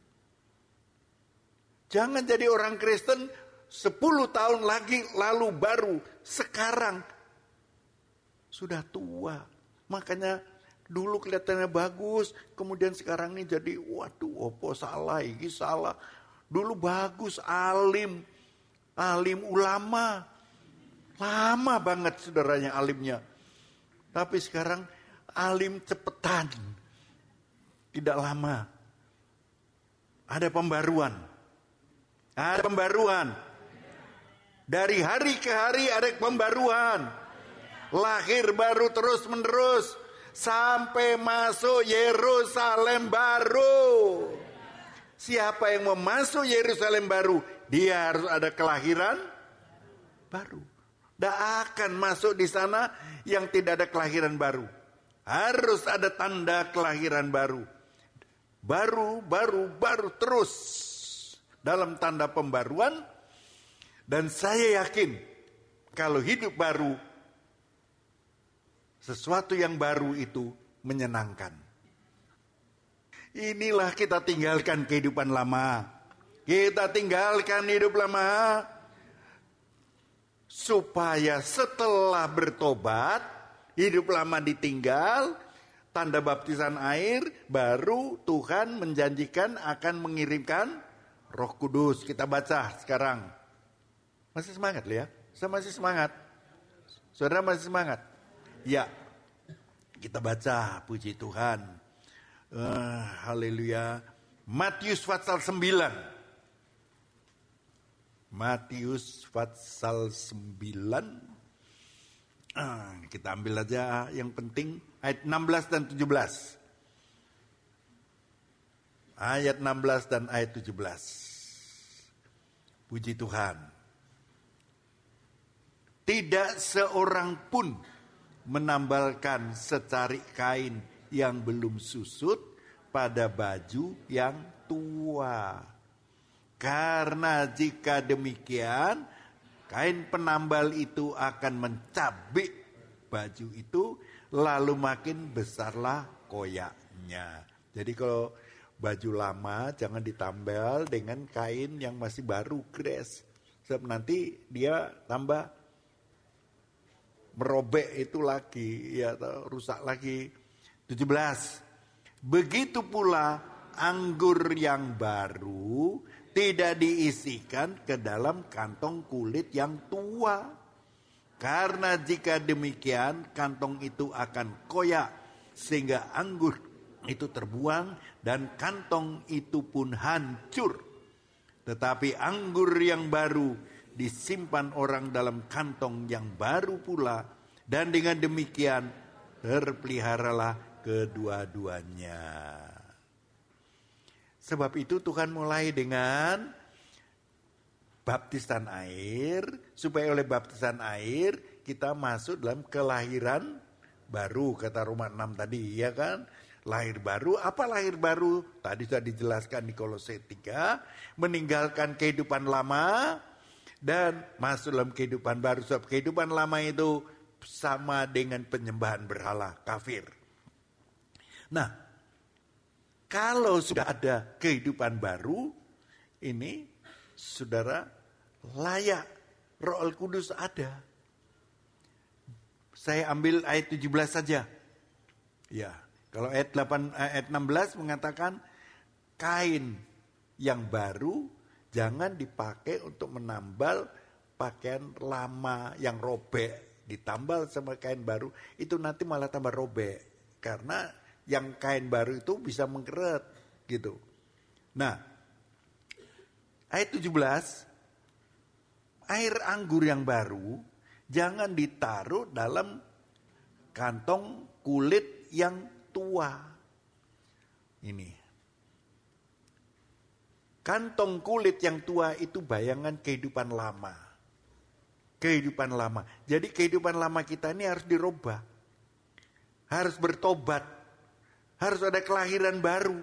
Jangan jadi orang Kristen sepuluh tahun lagi lalu baru, sekarang sudah tua. Makanya dulu kelihatannya bagus, kemudian sekarang ini jadi waduh opo salah, ini salah. Dulu bagus, alim, alim ulama. Lama banget saudaranya alimnya. Tapi sekarang alim cepetan. Tidak lama. Ada pembaruan. Ada pembaruan. Dari hari ke hari ada pembaruan. Lahir baru terus menerus. Sampai masuk Yerusalem baru. Siapa yang mau masuk Yerusalem baru, dia harus ada kelahiran baru. Tidak akan masuk di sana yang tidak ada kelahiran baru. Harus ada tanda kelahiran baru. Baru, baru, baru terus. Dalam tanda pembaruan. Dan saya yakin kalau hidup baru, sesuatu yang baru itu menyenangkan. Inilah kita tinggalkan kehidupan lama. Kita tinggalkan hidup lama. Supaya setelah bertobat, hidup lama ditinggal, tanda baptisan air, baru Tuhan menjanjikan akan mengirimkan Roh Kudus. Kita baca sekarang. Masih semangat ya? Saya masih semangat. Saudara masih semangat? Ya. Kita baca, puji Tuhan. Uh, Haleluya. Matius pasal sembilan. Matius pasal sembilan. Ah, kita ambil aja yang penting ayat enam belas dan tujuh belas. Ayat enam belas dan ayat tujuh belas. Puji Tuhan. Tidak seorang pun menambalkan secarik kain yang belum susut pada baju yang tua. Karena jika demikian, kain penambal itu akan mencabik baju itu, lalu makin besarlah koyaknya. Jadi kalau baju lama jangan ditambal dengan kain yang masih baru, gres. Sebab nanti dia tambah merobek itu lagi, ya, rusak lagi. tujuh belas. Begitu pula anggur yang baru tidak diisikan ke dalam kantong kulit yang tua. Karena jika demikian, kantong itu akan koyak, sehingga anggur itu terbuang dan kantong itu pun hancur. Tetapi anggur yang baru disimpan orang dalam kantong yang baru pula, dan dengan demikian terpeliharalah kedua-duanya. Sebab itu Tuhan mulai dengan baptisan air, supaya oleh baptisan air kita masuk dalam kelahiran baru, kata Roma enam tadi, ya kan? Lahir baru, apa lahir baru? Tadi sudah dijelaskan di Kolose tiga, meninggalkan kehidupan lama dan masuk dalam kehidupan baru. Sebab kehidupan lama itu sama dengan penyembahan berhala, kafir. Nah, kalau sudah ada kehidupan baru, ini saudara layak Roh Kudus ada. Saya ambil ayat tujuh belas saja. Ya, kalau ayat delapan, ayat enam belas mengatakan kain yang baru jangan dipakai untuk menambal pakaian lama yang robek. Ditambal sama kain baru, itu nanti malah tambah robek. Karena yang kain baru itu bisa mengkeret gitu. Nah, Ayat tujuh belas, air anggur yang baru jangan ditaruh dalam kantong kulit yang tua. Ini. Kantong kulit yang tua itu bayangan kehidupan lama. Kehidupan lama. Jadi kehidupan lama kita ini harus dirubah. Harus bertobat. Harus ada kelahiran baru.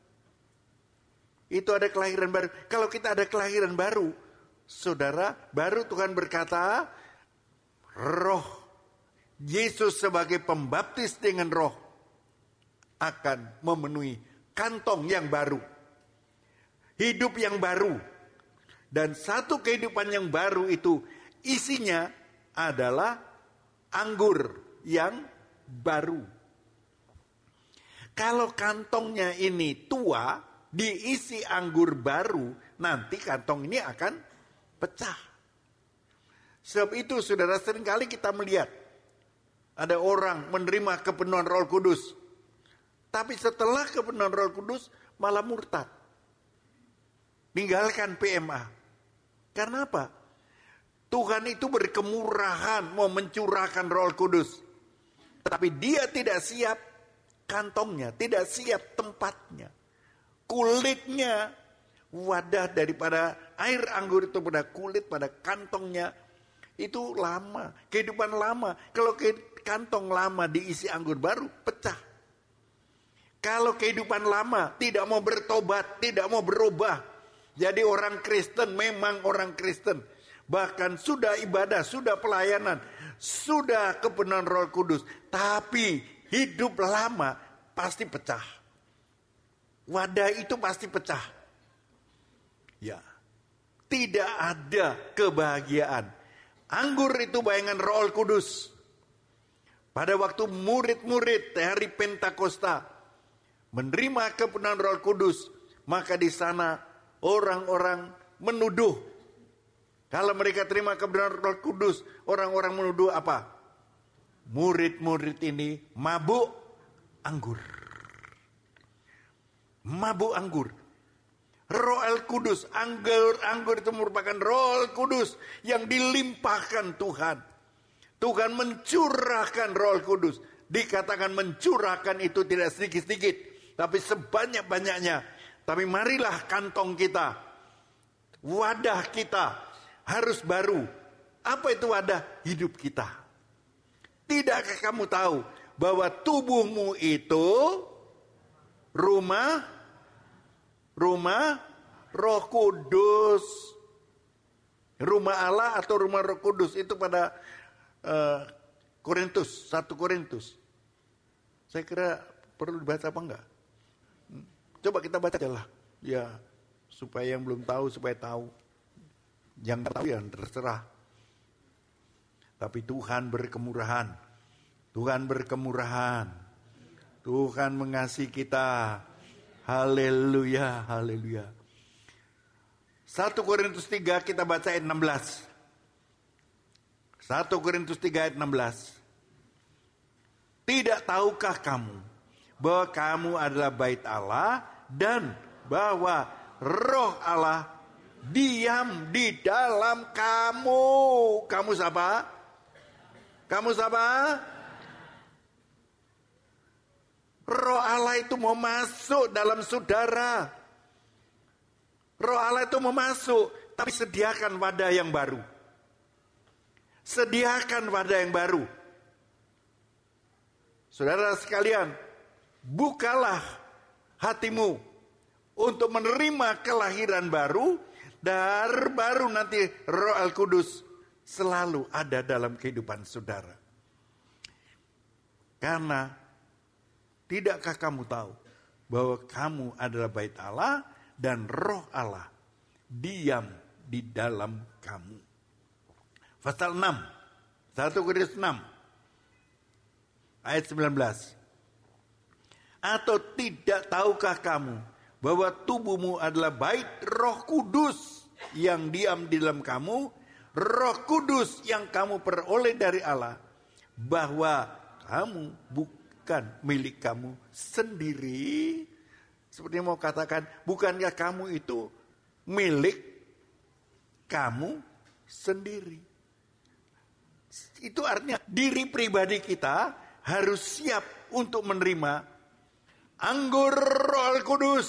Itu ada kelahiran baru. Kalau kita ada kelahiran baru, saudara, baru Tuhan berkata, Roh Yesus sebagai pembaptis dengan Roh akan memenuhi kantong yang baru. Hidup yang baru. Dan satu kehidupan yang baru itu isinya adalah anggur yang baru. Kalau kantongnya ini tua, diisi anggur baru, nanti kantong ini akan pecah. Sebab itu saudara, seringkali kita melihat ada orang menerima kepenuhan Roh Kudus, tapi setelah kepenuhan Roh Kudus malah murtad, tinggalkan P M A. Karena apa? Tuhan itu berkemurahan mau mencurahkan Roh Kudus, tapi dia tidak siap kantongnya, tidak siap tempatnya, kulitnya, wadah daripada air anggur itu pada kulit, pada kantongnya itu lama, kehidupan lama. Kalau kantong lama diisi anggur baru, pecah. Kalau kehidupan lama tidak mau bertobat, tidak mau berubah, jadi orang Kristen memang orang Kristen, bahkan sudah ibadah, sudah pelayanan, sudah kepenuhan Roh Kudus, tapi hidup lama pasti pecah. Wadah itu pasti pecah. Ya, tidak ada kebahagiaan. Anggur itu bayangan Roh Kudus. Pada waktu murid-murid hari Pentakosta menerima kepenuhan Roh Kudus, maka di sana orang-orang menuduh. Kalau mereka terima kebenaran Roh Kudus, orang-orang menuduh apa? Murid-murid ini mabuk anggur. Mabuk anggur. Roh Kudus, anggur, anggur itu merupakan Roh Kudus yang dilimpahkan Tuhan. Tuhan mencurahkan Roh Kudus. Dikatakan mencurahkan itu tidak sedikit-sedikit, tapi sebanyak-banyaknya. Tapi marilah kantong kita, wadah kita harus baru. Apa itu wadah? Hidup kita. Tidakkah kamu tahu bahwa tubuhmu itu rumah rumah Roh Kudus? Rumah Allah atau rumah Roh Kudus itu pada uh, Korintus, satu Korintus. Saya kira perlu dibaca apa enggak? Coba kita baca aja lah. Ya, supaya yang belum tahu supaya tahu. Yang tahu ya terserah. Tapi Tuhan berkemurahan. Tuhan berkemurahan. Tuhan mengasihi kita. Haleluya, haleluya. satu Korintus tiga kita baca ayat enam belas. satu Korintus tiga ayat enam belas. Tidak tahukah kamu bahwa kamu adalah bait Allah dan bahwa Roh Allah diam di dalam kamu? Kamu siapa? Kamu siapa? Roh Allah itu mau masuk dalam saudara. Roh Allah itu mau masuk, tapi sediakan wadah yang baru. Sediakan wadah yang baru. Saudara sekalian, bukalah hatimu untuk menerima kelahiran baru, dan baru nanti Roh Al-Kudus selalu ada dalam kehidupan saudara. Karena tidakkah kamu tahu bahwa kamu adalah bait Allah dan Roh Allah diam di dalam kamu? Pasal enam, satu Korintus enam ayat sembilan belas. Atau tidak tahukah kamu bahwa tubuhmu adalah bait Roh Kudus yang diam di dalam kamu, Roh Kudus yang kamu peroleh dari Allah, bahwa kamu bukan milik kamu sendiri. Seperti mau katakan, bukankah kamu itu milik kamu sendiri. Itu artinya diri pribadi kita harus siap untuk menerima anggur Roh Kudus.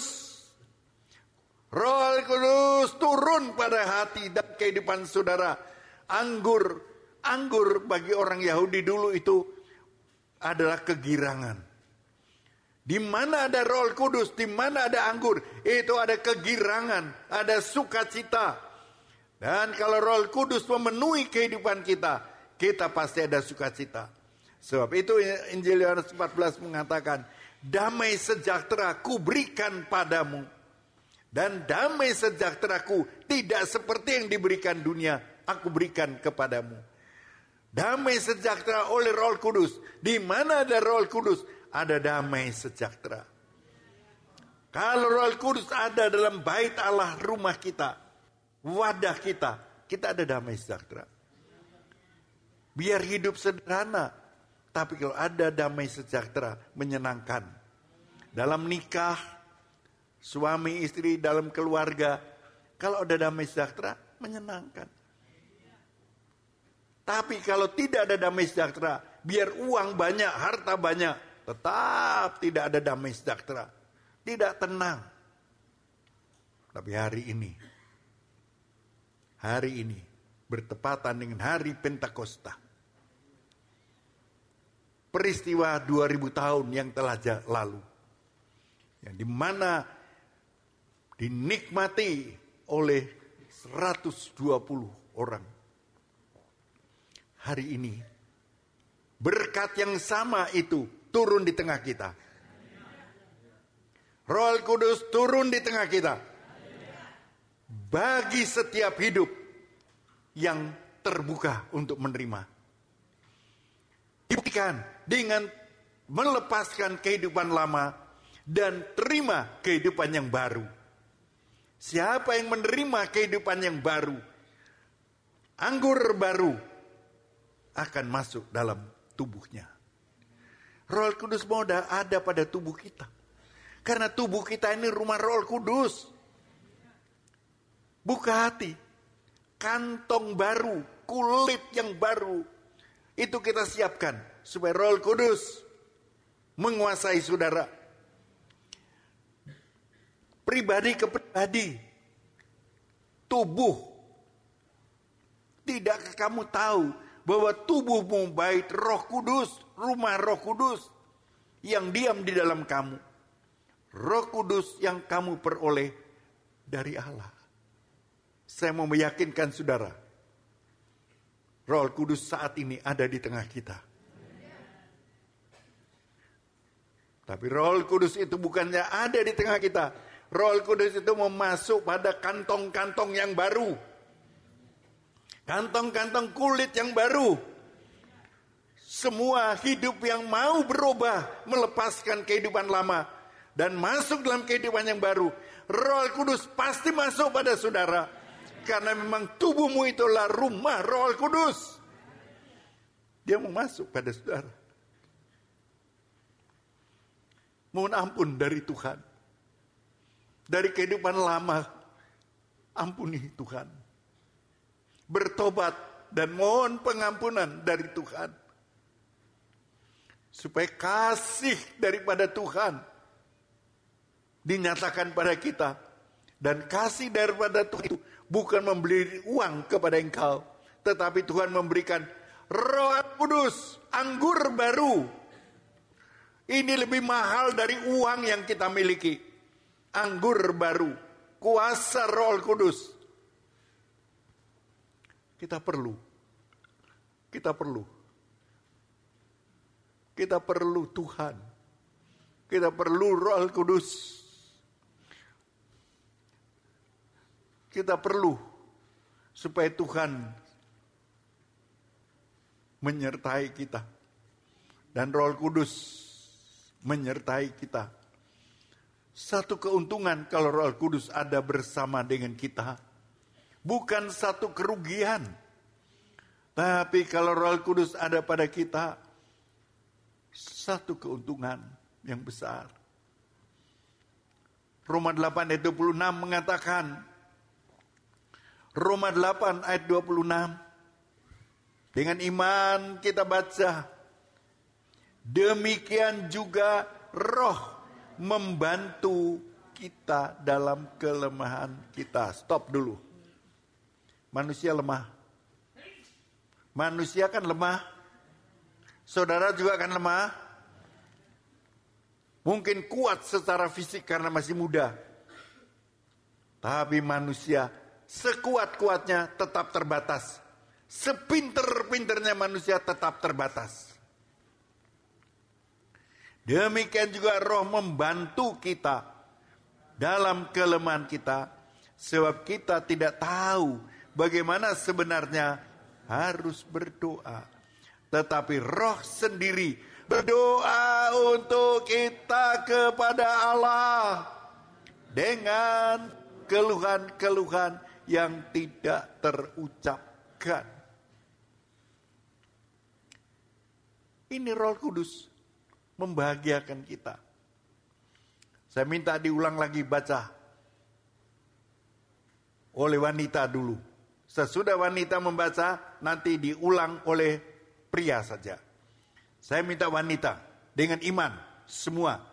Roh Kudus turun pada hati dan kehidupan saudara. Anggur, anggur bagi orang Yahudi dulu itu adalah kegirangan. Di mana ada Roh Kudus, di mana ada anggur, itu ada kegirangan, ada sukacita. Dan kalau Roh Kudus memenuhi kehidupan kita, kita pasti ada sukacita. Sebab itu Injil Yohanes empat belas mengatakan, damai sejahtera ku berikan padamu. Dan damai sejahteraku tidak seperti yang diberikan dunia, aku berikan kepadamu. Damai sejahtera oleh Roh Kudus. Di mana ada Roh Kudus, ada damai sejahtera. Kalau Roh Kudus ada dalam bait Allah, rumah kita, wadah kita, kita ada damai sejahtera. Biar hidup sederhana, tapi kalau ada damai sejahtera, menyenangkan. Dalam nikah, suami istri dalam keluarga, kalau ada damai sejahtera, menyenangkan. Tapi kalau tidak ada damai sejahtera, biar uang banyak, harta banyak, tetap tidak ada damai sejahtera. Tidak tenang. Tapi hari ini, hari ini bertepatan dengan hari Pentakosta. Peristiwa dua ribu tahun yang telah lalu. Yang dimana dinikmati oleh seratus dua puluh orang. Hari ini berkat yang sama itu turun di tengah kita. Roh Kudus turun di tengah kita. Bagi setiap hidup yang terbuka untuk menerima. Dibuktikan dengan melepaskan kehidupan lama dan terima kehidupan yang baru. Siapa yang menerima kehidupan yang baru, anggur baru akan masuk dalam tubuhnya. Roh Kudus mau ada pada tubuh kita. Karena tubuh kita ini rumah Roh Kudus. Buka hati. Kantong baru, kulit yang baru. Itu kita siapkan supaya Roh Kudus menguasai saudara. Pribadi ke pribadi. Tubuh. Tidakkah kamu tahu bahwa tubuhmu bait Roh Kudus, rumah Roh Kudus yang diam di dalam kamu. Roh Kudus yang kamu peroleh dari Allah. Saya mau meyakinkan saudara, Roh Kudus saat ini ada di tengah kita. Tapi Roh Kudus itu bukannya ada di tengah kita. Roh Kudus itu mau masuk pada kantong-kantong yang baru. Kantong-kantong kulit yang baru. Semua hidup yang mau berubah, melepaskan kehidupan lama dan masuk dalam kehidupan yang baru. Roh Kudus pasti masuk pada saudara. Karena memang tubuhmu itulah rumah Roh Kudus. Dia mau masuk pada saudara. Mohon ampun dari Tuhan. Dari kehidupan lama, ampuni Tuhan. Bertobat dan mohon pengampunan dari Tuhan. Supaya kasih daripada Tuhan dinyatakan pada kita. Dan kasih daripada Tuhan itu bukan memberi uang kepada engkau. Tetapi Tuhan memberikan Roh Kudus, anggur baru. Ini lebih mahal dari uang yang kita miliki. Anggur baru, kuasa Roh Kudus. Kita perlu, kita perlu, kita perlu Tuhan, kita perlu Roh Kudus, kita perlu supaya Tuhan menyertai kita dan Roh Kudus menyertai kita. Satu keuntungan kalau Roh Kudus ada bersama dengan kita. Bukan satu kerugian. Tapi kalau Roh Kudus ada pada kita, satu keuntungan yang besar. Roma delapan ayat dua puluh enam mengatakan, Roma delapan ayat dua puluh enam. Dengan iman kita baca, demikian juga Roh membantu kita dalam kelemahan kita. Stop dulu. Manusia lemah. Manusia kan lemah. Saudara juga kan lemah. Mungkin kuat secara fisik karena masih muda. Tapi manusia sekuat-kuatnya tetap terbatas. Sepinter-pinternya manusia tetap terbatas. Demikian juga Roh membantu kita dalam kelemahan kita, sebab kita tidak tahu bagaimana sebenarnya harus berdoa. Tetapi Roh sendiri berdoa untuk kita kepada Allah dengan keluhan-keluhan yang tidak terucapkan. Ini Roh Kudus membahagiakan kita. Saya minta diulang lagi baca oleh wanita dulu. Sesudah wanita membaca, nanti diulang oleh pria saja. Saya minta wanita dengan iman semua.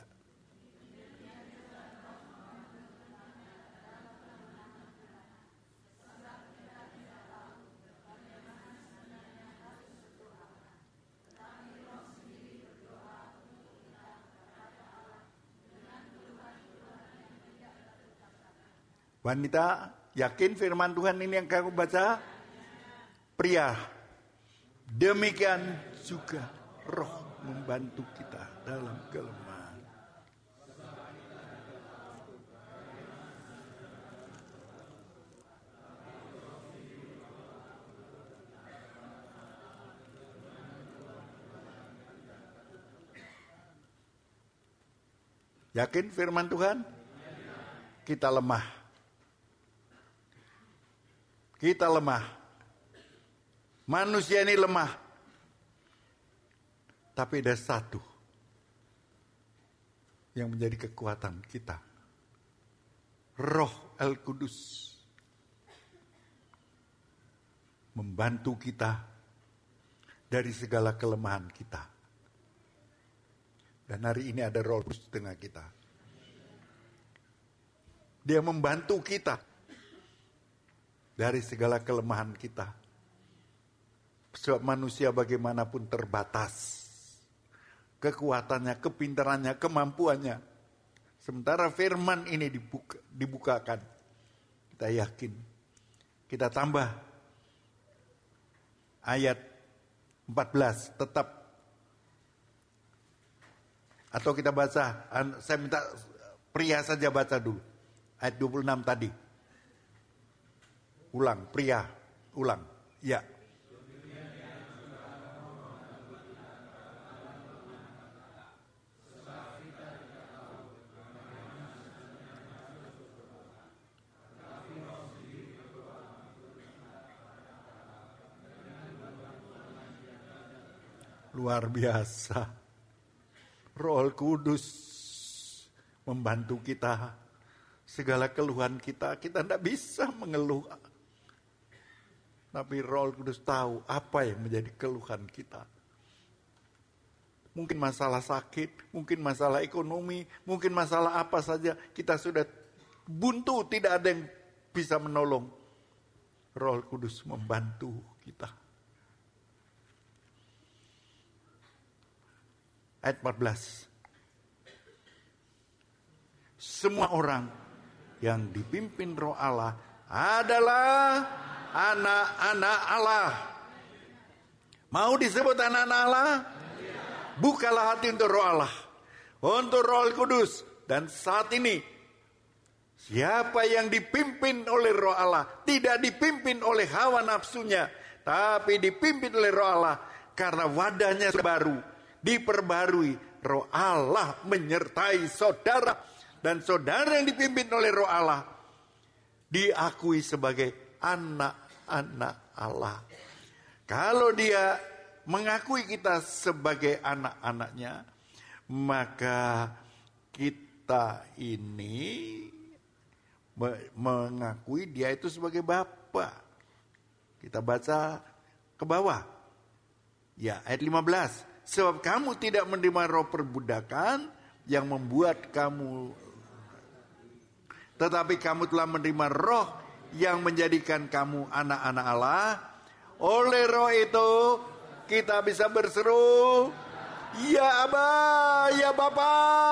Wanita, yakin firman Tuhan ini yang kamu baca? Pria, demikian juga Roh membantu kita dalam kelemahan. Yakin firman Tuhan? Kita lemah. Kita lemah. Manusia ini lemah. Tapi ada satu yang menjadi kekuatan kita. Roh El Kudus membantu kita dari segala kelemahan kita. Dan hari ini ada Roh Kudus di tengah kita. Dia membantu kita dari segala kelemahan kita. Sebab manusia bagaimanapun terbatas. Kekuatannya, kepintarannya, kemampuannya. Sementara firman ini dibuka, dibukakan. Kita yakin. Kita tambah. Ayat empat belas tetap. Atau kita baca. Saya minta pria saja baca dulu. Ayat dua puluh enam tadi. Ulang, pria, ulang, ya. Luar biasa. Roh Kudus membantu kita. Segala keluhan kita, kita tidak bisa mengeluh. Tapi Roh Kudus tahu apa yang menjadi keluhan kita. Mungkin masalah sakit, mungkin masalah ekonomi, mungkin masalah apa saja. Kita sudah buntu, tidak ada yang bisa menolong. Roh Kudus membantu kita. Ayat empat belas. Semua orang yang dipimpin Roh Allah adalah anak-anak Allah. Mau disebut anak-anak Allah? Bukalah hati untuk Roh Allah, untuk Roh Kudus. Dan saat ini, siapa yang dipimpin oleh Roh Allah, tidak dipimpin oleh hawa nafsunya, tapi dipimpin oleh Roh Allah, karena wadahnya baru, diperbarui. Roh Allah menyertai saudara, dan saudara yang dipimpin oleh Roh Allah diakui sebagai anak-anak Allah. Kalau dia mengakui kita sebagai anak-anaknya, maka kita ini mengakui dia itu sebagai Bapa. Kita baca ke bawah. Ya, ayat lima belas. Sebab kamu tidak menerima roh perbudakan yang membuat kamu, tetapi kamu telah menerima roh yang menjadikan kamu anak-anak Allah. Oleh roh itu kita bisa berseru, ya Aba, ya Bapa.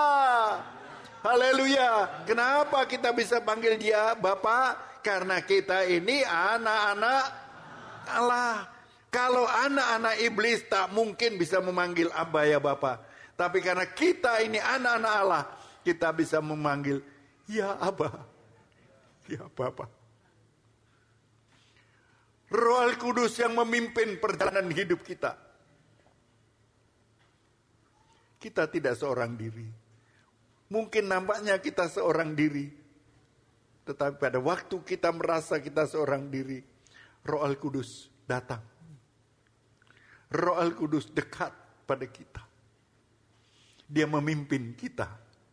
Haleluya. Kenapa kita bisa panggil dia Bapa? Karena kita ini anak-anak Allah. Kalau anak-anak iblis tak mungkin bisa memanggil Aba ya Bapa. Tapi karena kita ini anak-anak Allah, kita bisa memanggil ya Aba, ya Bapa. Roh Kudus yang memimpin perjalanan hidup kita. Kita tidak seorang diri. Mungkin nampaknya kita seorang diri, tetapi pada waktu kita merasa kita seorang diri, Roh Al-Kudus datang. Roh Al-Kudus dekat pada kita. Dia memimpin kita.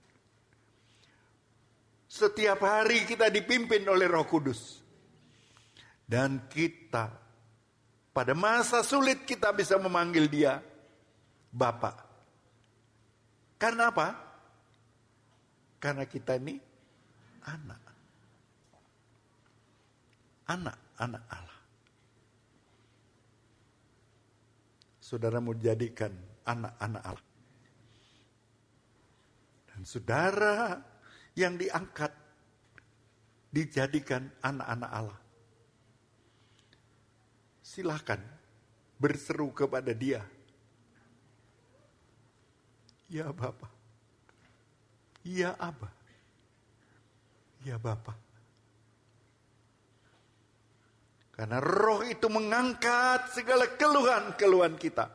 Setiap hari kita dipimpin oleh Roh Kudus. Dan kita, pada masa sulit kita bisa memanggil dia Bapa. Karena apa? Karena kita ini anak. Anak, anak Allah. Saudara mau jadikan anak-anak Allah. Dan saudara yang diangkat dijadikan anak-anak Allah. Silakan berseru kepada dia. Ya Bapa. Ya Aba. Ya Bapa. Karena roh itu mengangkat segala keluhan-keluhan kita.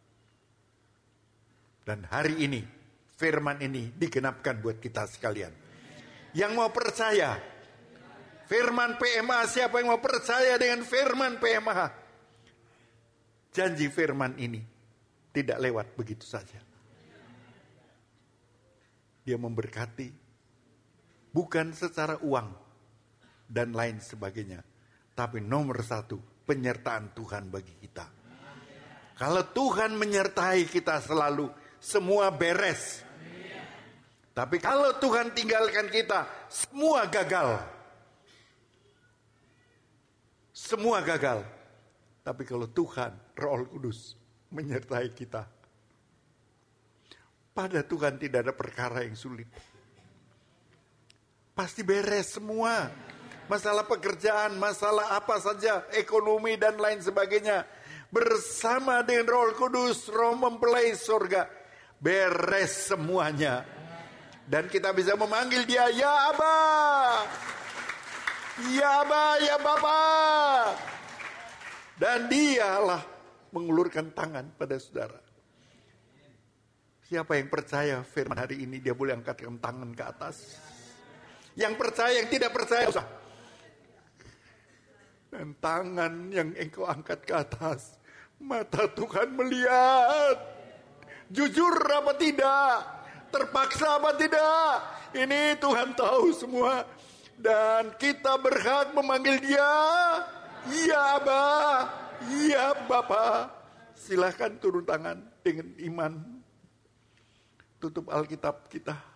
Dan hari ini, firman ini digenapkan buat kita sekalian. Yang mau percaya, firman P M A, siapa yang mau percaya dengan firman P M A? Janji firman ini tidak lewat begitu saja. Dia memberkati, bukan secara uang dan lain sebagainya. Tapi nomor satu, penyertaan Tuhan bagi kita. Kalau Tuhan menyertai kita selalu, semua beres. Tapi kalau Tuhan tinggalkan kita, semua gagal. Semua gagal. Tapi kalau Tuhan, Roh Kudus menyertai kita, pada Tuhan tidak ada perkara yang sulit. Pasti beres semua. Masalah pekerjaan, masalah apa saja, ekonomi dan lain sebagainya. Bersama dengan Roh Kudus, Roh mempelai surga, beres semuanya. Dan kita bisa memanggil dia, ya Aba, ya Aba, ya Bapa. Dan dialah mengulurkan tangan pada saudara. Siapa yang percaya firman hari ini, dia boleh angkatkan tangan ke atas. Yang percaya, yang tidak percaya, usah. Dan tangan yang engkau angkat ke atas, mata Tuhan melihat. Jujur apa tidak, terpaksa apa tidak, ini Tuhan tahu semua. Dan kita berhak memanggil dia, ya Aba, ya Bapa. Silahkan turun tangan dengan iman. Tutup Alkitab kita.